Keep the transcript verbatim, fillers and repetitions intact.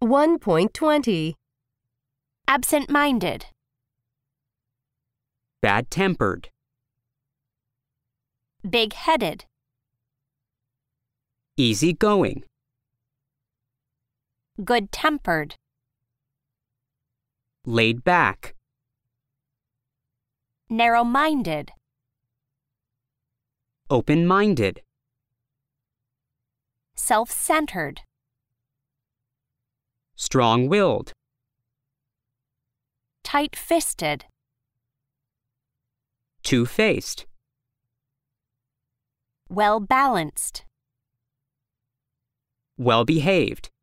one point two zero. Absent-minded. Bad-tempered. Big-headed. Easy-going. Good-tempered. Laid back. Narrow-minded. Open-minded. Self-centered. Strong-willed. Tight-fisted. Two-faced. Well-balanced. Well-behaved.